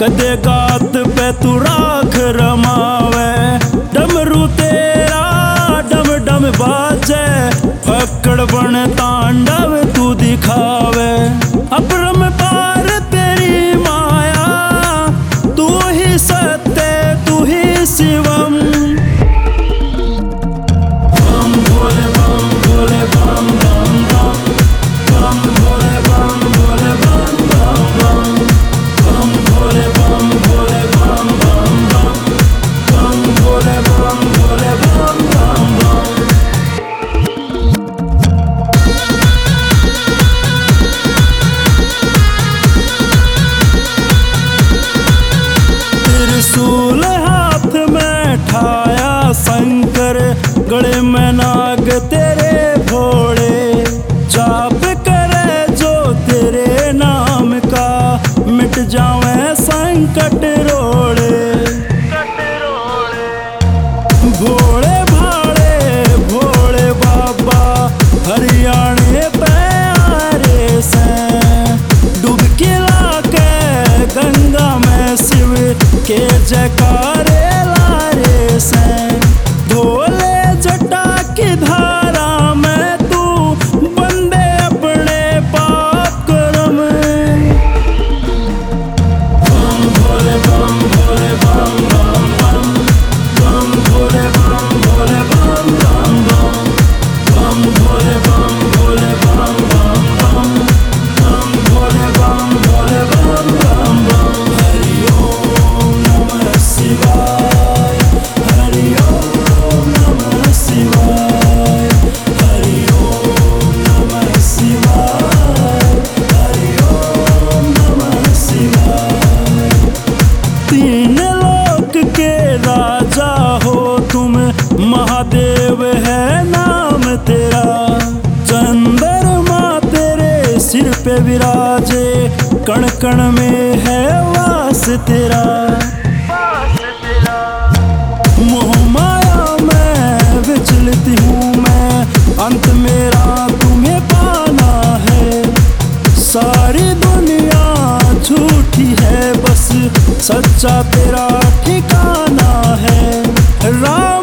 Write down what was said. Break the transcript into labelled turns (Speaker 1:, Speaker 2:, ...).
Speaker 1: दे गात पे तू राख रमावे, डमरू तेरा डम डम बाजे, फक्कड़ बन तांडव तू दिखावे। अपरम पार तेरी माया, तू ही सत्य तू ही शिवम। बम भोले बम भोले बम बम बम, बम भोले बम भोले बम बम बम, बम भोले बम भोले बम बम बम, बम भोले बम भोले बम बम बम। त्रिशूल हाथ में ठाया शंकर, गले में नाग तेरे भोले, जाप करे जो तेरे नाम का, मिट जावे संकट रोड़े। भोले भाले भोले बाबा हरियाणे प्यारे से, डुबकी लाके गंगा में शिव के जयकारे लारे से। भोले जटा की धारा में तू बंदे अपने पाप कर्म। बम भोले बम भोले बम बम बम, बम भोले बम भोले बम बम बम, बम भोले बम भोले बम बम बम, बम भोले बम भोले बम बम बम। हरि ओम नमः शिवाय, हरि ओम नमः शिवाय, हरि ओम नमः शिवाय, हरि ओम नमः शिवाय। तीन लोक के राजा हो तुम, महादेव है नाम तेरा, चंद्रमा तेरे सिर पे विराजे, कण कण में है वास तेरा। मोह माया में विचलित हूँ मैं, अंत मेरा तुम्हें पाना है। सारी दुनिया झूठी है, बस सच्चा तेरा ठिकाना है। राम